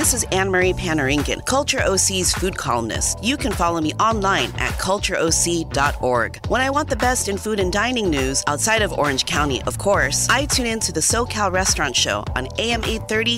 This is Anne-Marie Panarinkin, Culture OC's food columnist. You can follow me online at cultureoc.org. When I want the best in food and dining news, outside of Orange County, of course, I tune in to the SoCal Restaurant Show on AM 830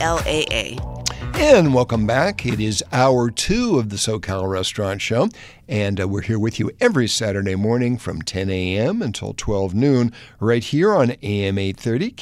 KLAA. And welcome back. It is hour 2 of the SoCal Restaurant Show, and we're here with you every Saturday morning from 10 a.m. until 12 noon right here on AM 830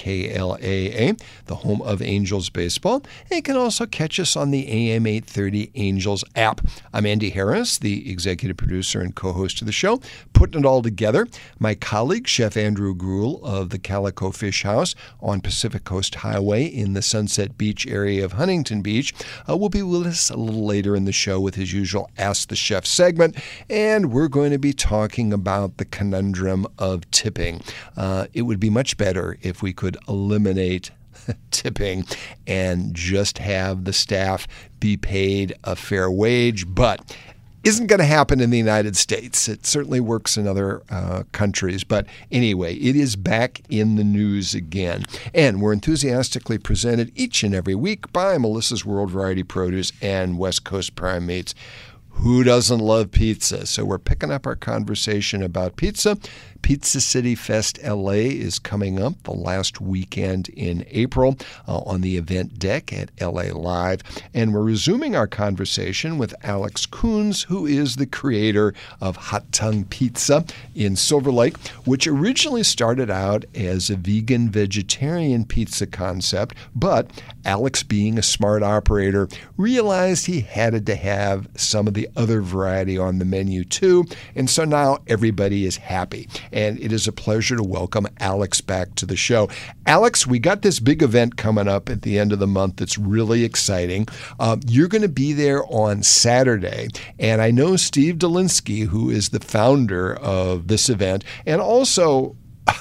KLAA, the home of Angels Baseball. And you can also catch us on the AM 830 Angels app. I'm Andy Harris, the executive producer and co-host of the show, putting it all together. My colleague, Chef Andrew Gruhl of the Calico Fish House on Pacific Coast Highway in the Sunset Beach area of Huntington Beach, will be with us a little later in the show with his usual Ask the Chef segment. And we're going to be talking about the conundrum of tipping. It would be much better if we could eliminate tipping and just have the staff be paid a fair wage, but isn't going to happen in the United States. It certainly works in other countries. But anyway, it is back in the news again. And we're enthusiastically presented each and every week by Melissa's World Variety Produce and West Coast Prime Meats. Who doesn't love pizza? So we're picking up our conversation about pizza. Pizza City Fest LA is coming up the last weekend in April on the event deck at LA Live. And we're resuming our conversation with Alex Coons, who is the creator of Hot Tongue Pizza in Silver Lake, which originally started out as a vegan-vegetarian pizza concept. But Alex, being a smart operator, realized he had to have some of the other variety on the menu too. And so now everybody is happy. And it is a pleasure to welcome Alex back to the show. Alex, we got this big event coming up at the end of the month that's really exciting. You're going to be there on Saturday. And I know Steve Dolinsky, who is the founder of this event, and also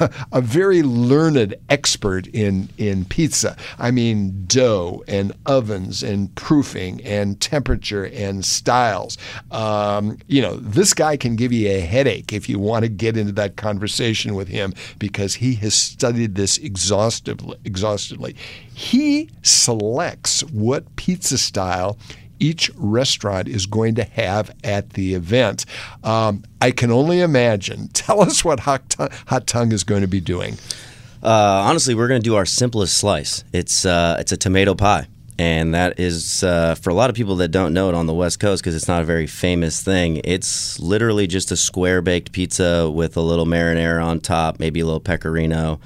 a very learned expert in pizza. I mean, dough and ovens and proofing and temperature and styles. This guy can give you a headache if you want to get into that conversation with him because he has studied this exhaustively. He selects what pizza style each restaurant is going to have at the event. I can only imagine. Tell us what Hot Tongue is going to be doing. Honestly, we're going to do our simplest slice. It's a tomato pie. And that is, for a lot of people that don't know it on the West Coast, because it's not a very famous thing, it's literally just a square-baked pizza with a little marinara on top, maybe a little pecorino,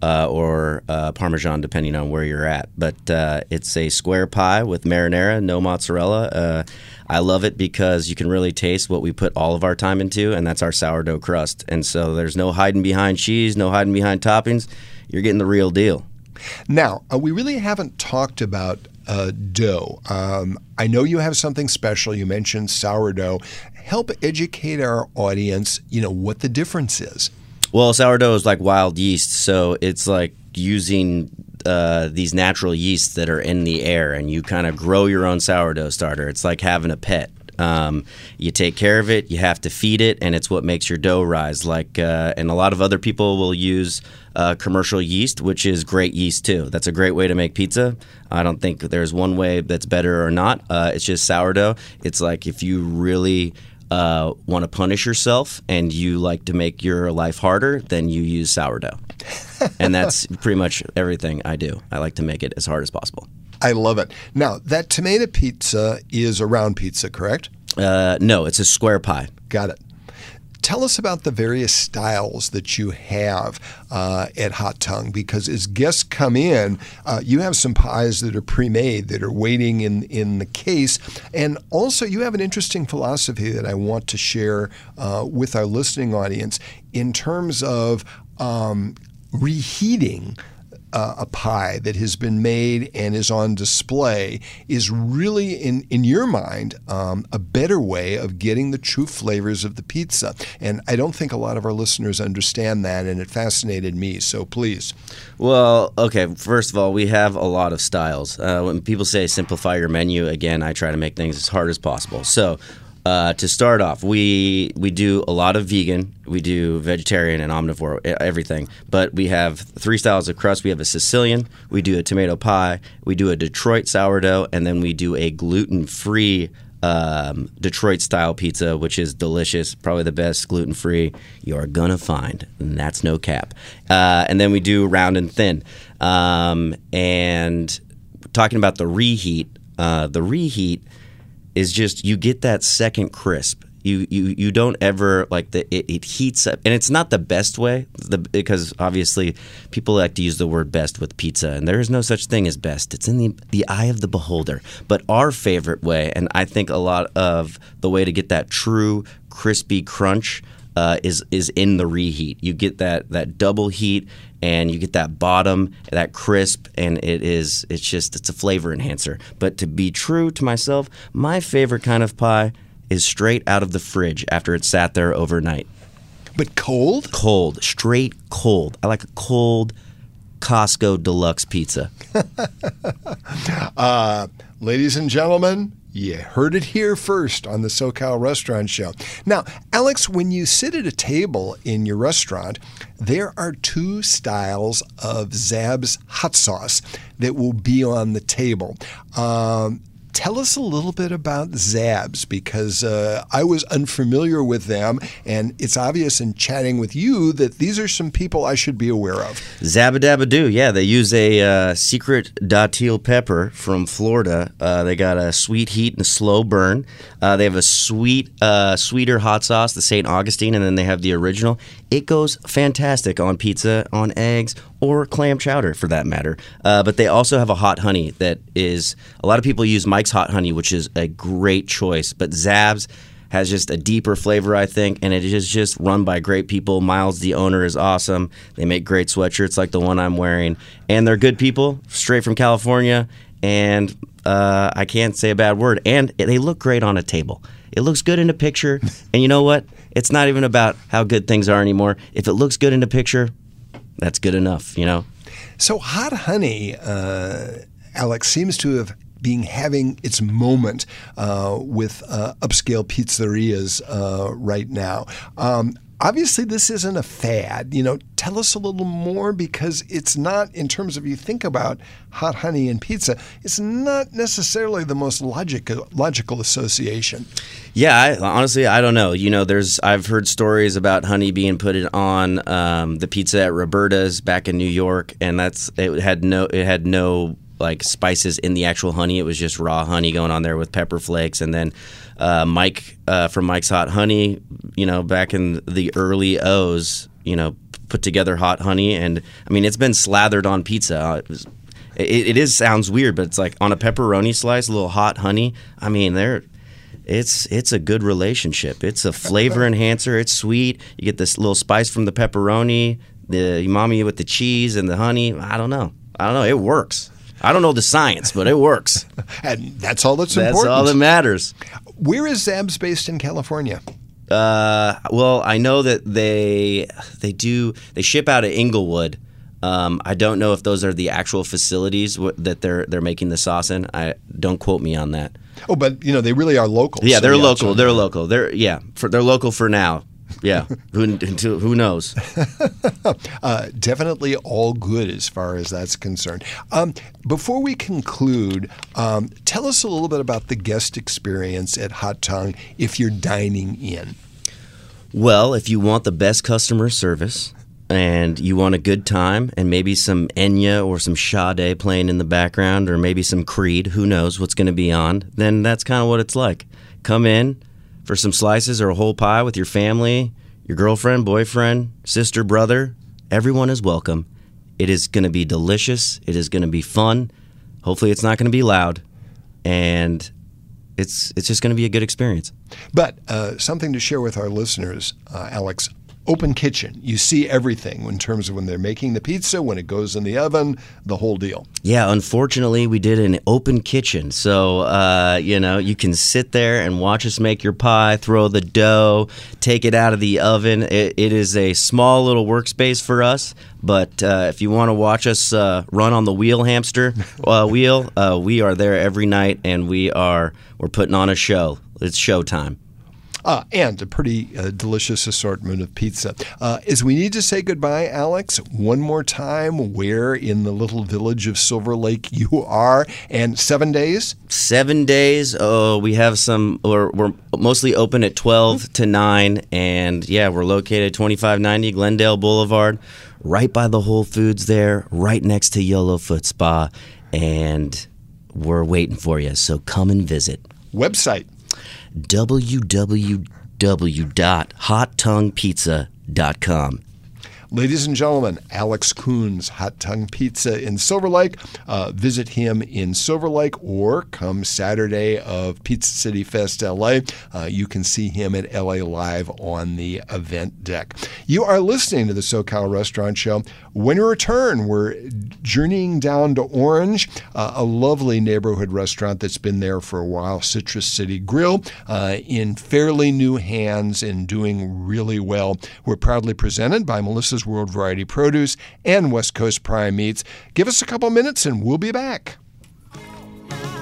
or Parmesan, depending on where you're at. But it's a square pie with marinara, no mozzarella. I love it because you can really taste what we put all of our time into, and that's our sourdough crust. And so there's no hiding behind cheese, no hiding behind toppings. You're getting the real deal. Now, we really haven't talked about dough. I know you have something special. You mentioned sourdough. Help educate our audience, what the difference is. Well, sourdough is like wild yeast, so it's like using these natural yeasts that are in the air, and you kind of grow your own sourdough starter. It's like having a pet. You take care of it, you have to feed it, and it's what makes your dough rise. And a lot of other people will use commercial yeast, which is great yeast too. That's a great way to make pizza. I don't think there's one way that's better or not. It's just sourdough. It's like if you really want to punish yourself and you like to make your life harder, then you use sourdough. And that's pretty much everything I do. I like to make it as hard as possible. I love it. Now, that tomato pizza is a round pizza, correct? No, it's a square pie. Got it. Tell us about the various styles that you have at Hot Tongue, because as guests come in, you have some pies that are pre-made that are waiting in the case. And also you have an interesting philosophy that I want to share with our listening audience in terms of reheating a pie that has been made and is on display is really, in your mind, a better way of getting the true flavors of the pizza. And I don't think a lot of our listeners understand that, and it fascinated me, so please. Well, okay, first of all, we have a lot of styles. When people say simplify your menu, again, I try to make things as hard as possible. So To start off, we do a lot of vegan, we do vegetarian and omnivore, everything. But we have 3 styles of crust. We have a Sicilian, we do a tomato pie, we do a Detroit sourdough, and then we do a gluten-free Detroit-style pizza, which is delicious, probably the best gluten-free you're gonna find, and that's no cap. And then we do round and thin. And talking about the reheat is just you get that second crisp. You don't ever like it heats up, and it's not the best way because obviously people like to use the word best with pizza, and there is no such thing as best. It's in the eye of the beholder. But our favorite way, and I think a lot of the way to get that true crispy crunch is in the reheat. You get that double heat, and you get that bottom, that crisp, and it's a flavor enhancer. But to be true to myself, my favorite kind of pie is straight out of the fridge after it's sat there overnight. But cold? Cold. Straight cold. I like a cold Costco deluxe pizza. Ladies and gentlemen, you heard it here first on the SoCal Restaurant Show. Now, Alex, when you sit at a table in your restaurant, there are 2 styles of Zab's hot sauce that will be on the table. Tell us a little bit about Zab's, because I was unfamiliar with them, and it's obvious in chatting with you that these are some people I should be aware of. Zabba-dabba-doo, yeah. They use a secret datil pepper from Florida. They got a sweet heat and a slow burn. They have a sweeter hot sauce, the St. Augustine, and then they have the original. It goes fantastic on pizza, on eggs, or clam chowder for that matter. But they also have a hot honey that is, a lot of people use Mike's Hot Honey, which is a great choice. But Zab's has just a deeper flavor, I think, and it is just run by great people. Miles, the owner, is awesome. They make great sweatshirts like the one I'm wearing. And they're good people, straight from California, and I can't say a bad word. And they look great on a table. It looks good in a picture, and you know what? It's not even about how good things are anymore. If it looks good in a picture, that's good enough, you know? So Hot Honey, Alex, seems to have been having its moment with upscale pizzerias right now. Obviously, this isn't a fad. Tell us a little more, because it's not, in terms of you think about hot honey and pizza, it's not necessarily the most logical association. Yeah, honestly, I don't know. I've heard stories about honey being put on the pizza at Roberta's back in New York, and it had no like spices in the actual honey. It was just raw honey going on there with pepper flakes. And then Mike from Mike's Hot Honey, back in the early O's, put together hot honey. And I mean, it's been slathered on pizza. It sounds weird, but it's like on a pepperoni slice, a little hot honey. I mean, it's a good relationship. It's a flavor enhancer. It's sweet. You get this little spice from the pepperoni, the umami with the cheese and the honey. I don't know. It works. I don't know the science, but it works. And that's all that's important. That's all that matters. Where is Zab's based in California? Well, I know that they ship out of Inglewood. I don't know if those are the actual facilities that they're making the sauce in. Don't quote me on that. Oh, but they really are local. Yeah, they're local. They're local. They're local for now. Yeah, who knows? Definitely all good as far as that's concerned. Before we conclude, tell us a little bit about the guest experience at Hot Tongue if you're dining in. Well, if you want the best customer service and you want a good time and maybe some Enya or some Sade playing in the background or maybe some Creed, who knows what's going to be on, then that's kind of what it's like. Come in for some slices or a whole pie with your family, your girlfriend, boyfriend, sister, brother. Everyone is welcome. It is going to be delicious. It is going to be fun. Hopefully it's not going to be loud. And it's just going to be a good experience. But something to share with our listeners, Alex. Open kitchen. You see everything in terms of when they're making the pizza, when it goes in the oven, the whole deal. Yeah, unfortunately, we did an open kitchen. So, you can sit there and watch us make your pie, throw the dough, take it out of the oven. It is a small little workspace for us. But if you want to watch us run on the hamster wheel, we are there every night, and we're putting on a show. It's showtime. and a pretty delicious assortment of pizza. As we need to say goodbye, Alex, one more time, where in the little village of Silver Lake you are, and 7 days? 7 days. Oh, we have some. We're mostly open at 12 to 9, and yeah, we're located at 2590 Glendale Boulevard, right by the Whole Foods there, right next to YOLO Foot Spa, and we're waiting for you. So come and visit. Website? www.hottonguepizza.com. Ladies and gentlemen, Alex Coons, Hot Tongue Pizza in Silver Lake. Visit him in Silver Lake, or come Saturday of Pizza City Fest LA. You can see him at LA Live on the event deck. You are listening to the SoCal Restaurant Show. When we return, we're journeying down to Orange, a lovely neighborhood restaurant that's been there for a while, Citrus City Grill, in fairly new hands and doing really well. We're proudly presented by Melissa's World Variety Produce and West Coast Prime Meats. Give us a couple minutes and we'll be back.